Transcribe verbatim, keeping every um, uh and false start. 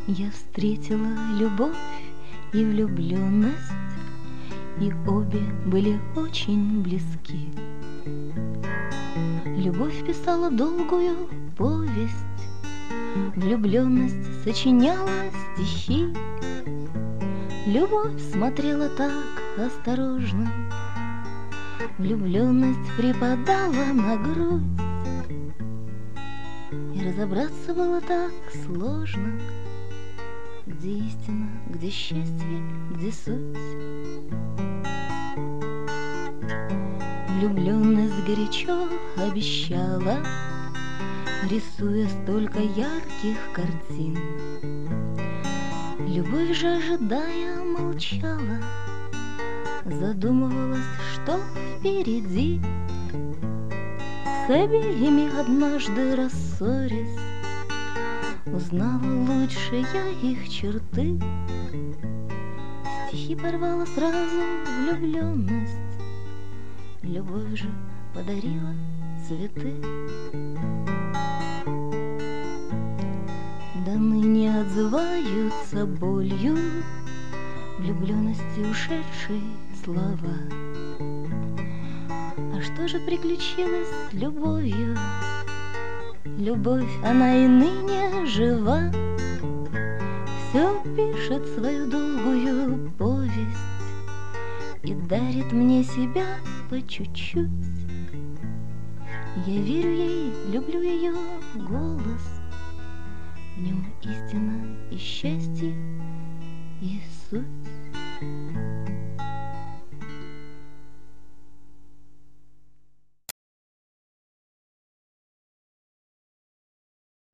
Я встретила любовь и влюбленность, и обе были очень близки. Любовь писала долгую повесть, влюбленность сочиняла стихи. Любовь смотрела так осторожно, влюбленность припадала на грудь. И разобраться было так сложно, где истина, где счастье, где суть. Влюбленность горячо обещала, рисуя столько ярких картин. Любовь же, ожидая, молчала, задумывалась, что впереди. С обеими однажды рассорясь, узнала лучше я их черты. Стихи порвала сразу влюбленность, любовь же подарила цветы. Да ныне отзываются болью влюбленности ушедшей слова. А что же приключилось с любовью? Любовь, она и ныне жива, все пишет свою долгую повесть и дарит мне себя по чуть-чуть. Я верю ей, люблю ее голос, в нем истина и счастье, и суть.